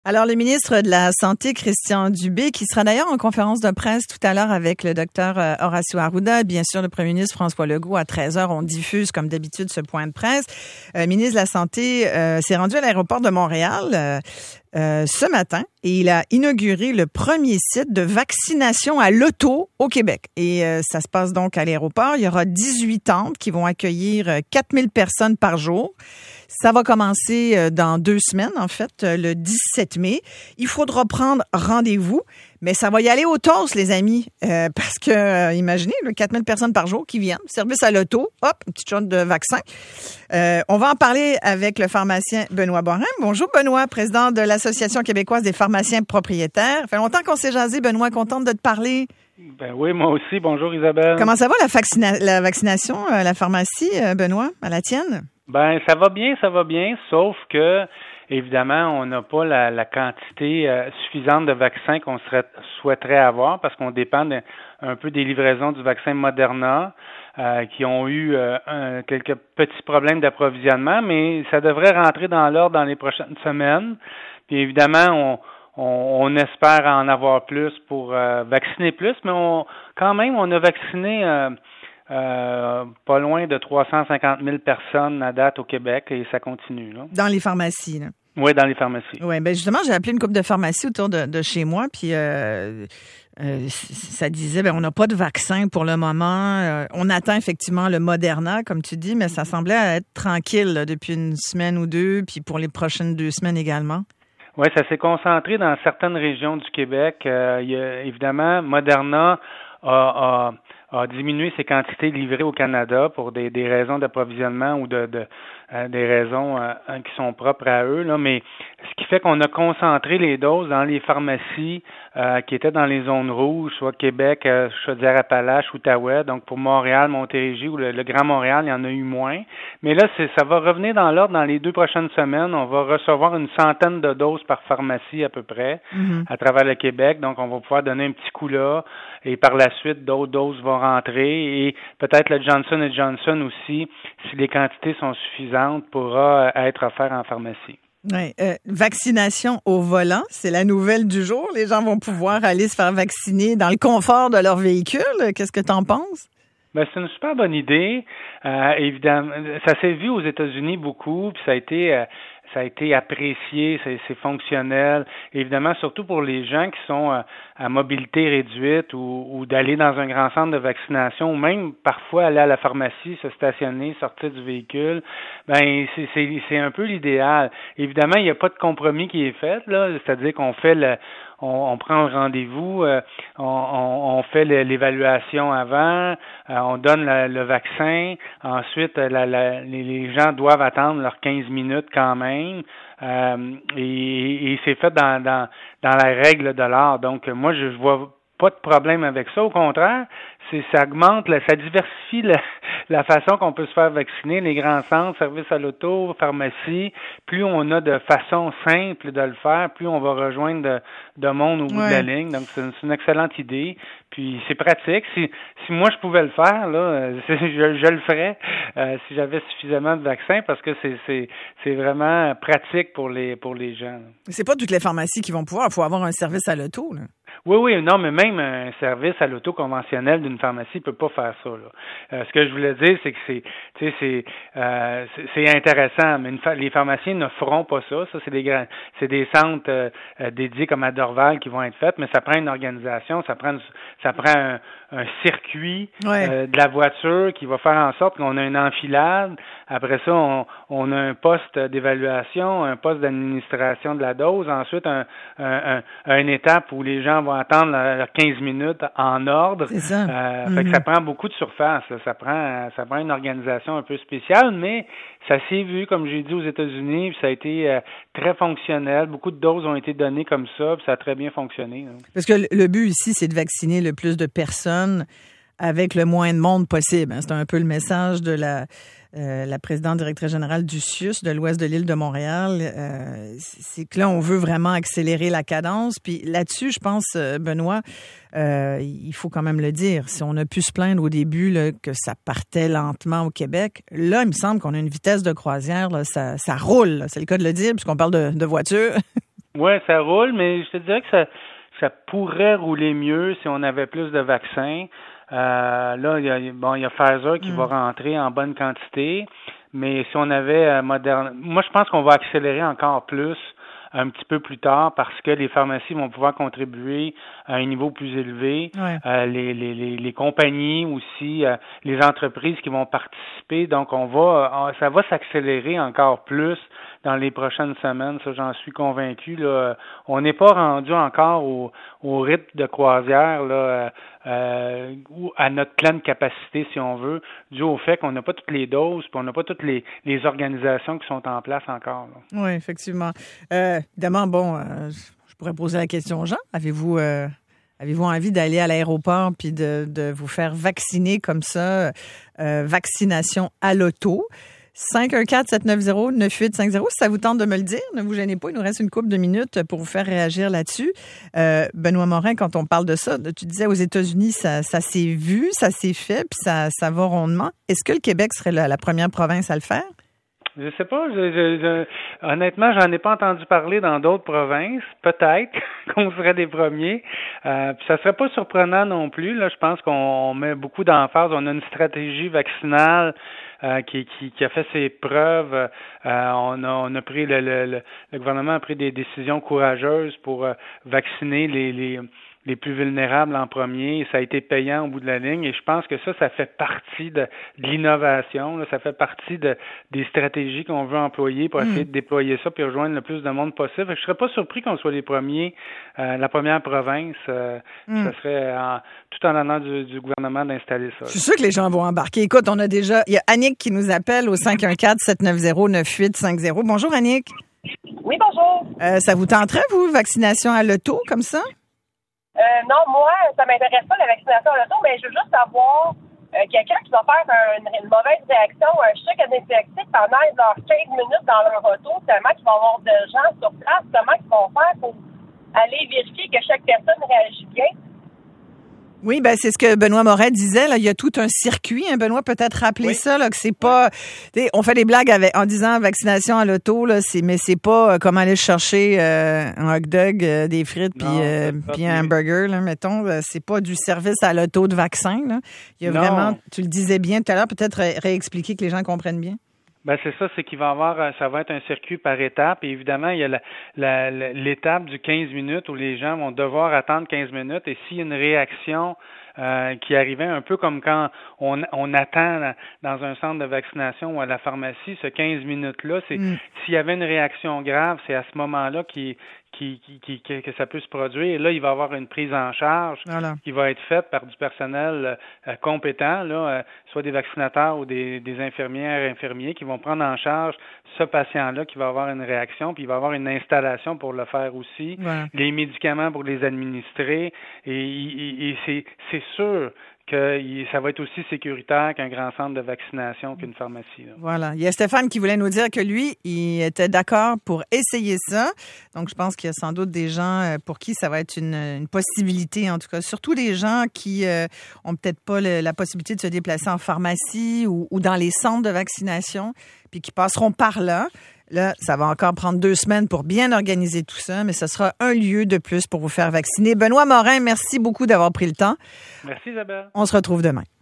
Alors, le ministre de la Santé, Christian Dubé, qui sera d'ailleurs en conférence de presse tout à l'heure avec le docteur Horacio Arruda, bien sûr, le premier ministre François Legault, à 13h, on diffuse, comme d'habitude, ce point de presse. Le ministre de la Santé s'est rendu à l'aéroport de Montréal ce matin et il a inauguré le premier site de vaccination à l'auto au Québec. Et ça se passe donc à l'aéroport. Il y aura 18 tentes qui vont accueillir 4000 personnes par jour. Ça va commencer dans 2 semaines, en fait, le 17 mai. Il faudra prendre rendez-vous, mais ça va y aller au toast, les amis, parce que, imaginez, 4000 personnes par jour qui viennent, service à l'auto, hop, une petite shot de vaccin. On va en parler avec le pharmacien Benoît Borin. Bonjour, Benoît, président de l'Association québécoise des pharmaciens propriétaires. Ça fait longtemps qu'on s'est jasé, Benoît, contente de te parler. Ben oui, moi aussi. Bonjour, Isabelle. Comment ça va, la vaccination, la pharmacie, Benoît, à la tienne? Ben, ça va bien, sauf que, évidemment, on n'a pas la quantité suffisante de vaccins qu'on souhaiterait avoir parce qu'on dépend un peu des livraisons du vaccin Moderna qui ont eu quelques petits problèmes d'approvisionnement, mais ça devrait rentrer dans l'ordre dans les prochaines semaines. Puis évidemment, on espère en avoir plus pour vacciner plus, mais on a vacciné pas loin de 350 000 personnes à date au Québec et ça continue. Là. Dans les pharmacies, là. Oui, dans les pharmacies. Oui, ben justement, j'ai appelé une couple de pharmacies autour de chez moi, puis ça disait, on n'a pas de vaccin pour le moment. On attend effectivement le Moderna, comme tu dis, mais ça semblait être tranquille là, depuis une semaine ou deux, puis pour les prochaines 2 semaines également. Oui, ça s'est concentré dans certaines régions du Québec. Il y a, évidemment, Moderna a diminué ses quantités livrées au Canada pour des raisons d'approvisionnement ou des raisons qui sont propres à eux, là, mais ce qui fait qu'on a concentré les doses dans les pharmacies qui étaient dans les zones rouges, soit Québec, Chaudière-Appalaches, Outaouais, donc pour Montréal, Montérégie ou le Grand Montréal, il y en a eu moins. Mais là, ça va revenir dans l'ordre dans les 2 prochaines semaines. On va recevoir une centaine de doses par pharmacie à peu près à travers le Québec, donc on va pouvoir donner un petit coup là et par la suite, d'autres doses vont rentrer et peut-être le Johnson & Johnson aussi, si les quantités sont suffisantes, pourra être offert en pharmacie. Oui, vaccination au volant, c'est la nouvelle du jour. Les gens vont pouvoir aller se faire vacciner dans le confort de leur véhicule. Qu'est-ce que tu en penses? Ben, c'est une super bonne idée. Évidemment, ça s'est vu aux États-Unis beaucoup, puis ça a été apprécié, c'est fonctionnel. Évidemment, surtout pour les gens qui sont à mobilité réduite ou d'aller dans un grand centre de vaccination ou même parfois aller à la pharmacie, se stationner, sortir du véhicule. Ben c'est un peu l'idéal. Évidemment, il n'y a pas de compromis qui est fait là, c'est-à-dire qu'on fait on prend un rendez-vous, on fait l'évaluation avant, on donne le vaccin, ensuite les gens doivent attendre leurs 15 minutes quand même, et c'est fait dans la règle de l'art. Donc moi je vois pas de problème avec ça, au contraire, ça augmente, ça diversifie la façon qu'on peut se faire vacciner, les grands centres, services à l'auto, pharmacie, plus on a de façon simple de le faire, plus on va rejoindre de monde au bout de la ligne. Donc c'est une excellente idée. Puis c'est pratique. Si moi je pouvais le faire, là, je le ferais si j'avais suffisamment de vaccins parce que c'est vraiment pratique pour les gens. C'est pas toutes les pharmacies qui vont pouvoir. Il faut avoir un service à l'auto, là. Oui, non, mais même un service à l'auto conventionnel d'une pharmacie peut pas faire ça, là. Ce que je voulais dire, c'est que c'est intéressant, mais les pharmaciens ne feront pas ça. Ça, c'est des centres dédiés comme à Dorval qui vont être faits, mais ça prend une organisation, ça prend un circuit de la voiture qui va faire en sorte qu'on a une enfilade. Après ça, on a un poste d'évaluation, un poste d'administration de la dose. Ensuite, une étape où les gens vont attendre leurs 15 minutes en ordre. C'est ça. Fait que ça prend beaucoup de surface. Là. Ça prend une organisation un peu spéciale, mais ça s'est vu, comme j'ai dit, aux États-Unis, puis ça a été très fonctionnel. Beaucoup de doses ont été données comme ça, puis ça a très bien fonctionné. Là. Parce que le but ici, c'est de vacciner le plus de personnes avec le moins de monde possible. C'est un peu le message de la présidente directrice générale du CIUS de l'ouest de l'île de Montréal. C'est que là, on veut vraiment accélérer la cadence. Puis là-dessus, je pense, Benoît, il faut quand même le dire. Si on a pu se plaindre au début là, que ça partait lentement au Québec, là, il me semble qu'on a une vitesse de croisière. Là, ça roule. Là. C'est le cas de le dire, puisqu'on parle de voiture. Oui, ça roule, mais je te dirais que ça pourrait rouler mieux si on avait plus de vaccins. Là, il y a Pfizer qui va rentrer en bonne quantité, mais si on avait Moderna, moi je pense qu'on va accélérer encore plus un petit peu plus tard parce que les pharmacies vont pouvoir contribuer à un niveau plus élevé. Ouais. Les compagnies aussi, les entreprises qui vont participer. Donc, ça va s'accélérer encore plus dans les prochaines semaines. Ça, j'en suis convaincu. Là, on n'est pas rendu encore au rythme de croisière là, ou à notre pleine capacité, si on veut, dû au fait qu'on n'a pas toutes les doses, puis on n'a pas toutes les organisations qui sont en place encore. Là. Oui, effectivement. Évidemment, je pourrais poser la question aux gens. Avez-vous envie d'aller à l'aéroport puis de vous faire vacciner comme ça, vaccination à l'auto? 514-790-9850. Si ça vous tente de me le dire, ne vous gênez pas. Il nous reste une couple de minutes pour vous faire réagir là-dessus. Benoît Morin, quand on parle de ça, tu disais aux États-Unis, ça s'est vu, ça s'est fait, puis ça va rondement. Est-ce que le Québec serait la première province à le faire? Je sais pas. Honnêtement, j'en ai pas entendu parler dans d'autres provinces. Peut-être qu'on serait des premiers. Puis ça serait pas surprenant non plus. Là, je pense qu'on met beaucoup d'emphase. On a une stratégie vaccinale qui a fait ses preuves. On a pris le gouvernement a pris des décisions courageuses pour vacciner les plus vulnérables en premier. Ça a été payant au bout de la ligne et je pense que ça fait partie de l'innovation. Là. Ça fait partie des stratégies qu'on veut employer pour essayer de déployer ça puis rejoindre le plus de monde possible. Je ne serais pas surpris qu'on soit les premiers, la première province. Ça serait tout en l'honneur du gouvernement d'installer ça. Je suis sûr que les gens vont embarquer. Écoute, il y a Annick qui nous appelle au 514-790-9850. Bonjour Annick. Oui, bonjour. Ça vous tenterait, vous, vaccination à l'auto comme ça? Non, moi, ça m'intéresse pas la vaccination à l'auto, mais je veux juste savoir quelqu'un qui va faire une mauvaise réaction, un choc anaphylactique pendant leurs 15 minutes dans leur auto, tellement qu'ils vont avoir de gens sur place, comment ils vont faire pour aller vérifier que chaque personne réagit bien. Oui, c'est ce que Benoît Moret disait. Là, il y a tout un circuit. Hein, Benoît, peut-être rappeler ça, là, que c'est pas. On fait des blagues en disant vaccination à l'auto, là, mais c'est pas comme aller chercher un hot dog, des frites, puis un burger, là, mettons. C'est pas du service à l'auto de vaccin. Là. Il y a vraiment, tu le disais bien tout à l'heure, peut-être réexpliquer que les gens comprennent bien. C'est ça, c'est qu'il va ça va être un circuit par étape. Et évidemment, il y a l'étape du 15 minutes où les gens vont devoir attendre 15 minutes. Et s'il y a une réaction qui arrivait un peu comme quand on attend dans un centre de vaccination ou à la pharmacie, ce 15 minutes-là, s'il y avait une réaction grave, c'est à ce moment-là que ça peut se produire. Et là, il va y avoir une prise en charge qui va être faite par du personnel compétent, là, soit des vaccinateurs ou des infirmières, infirmiers qui vont prendre en charge ce patient-là qui va avoir une réaction, puis il va avoir une installation pour le faire aussi, les médicaments pour les administrer, et c'est sûr que ça va être aussi sécuritaire qu'un grand centre de vaccination qu'une pharmacie. Là. Voilà. Il y a Stéphane qui voulait nous dire que lui, il était d'accord pour essayer ça. Donc, je pense qu'il y a sans doute des gens pour qui ça va être une possibilité, en tout cas. Surtout les gens qui ont peut-être pas la possibilité de se déplacer en pharmacie ou dans les centres de vaccination, puis qui passeront par là. Là, ça va encore prendre 2 semaines pour bien organiser tout ça, mais ce sera un lieu de plus pour vous faire vacciner. Benoît Morin, merci beaucoup d'avoir pris le temps. Merci Isabelle. On se retrouve demain.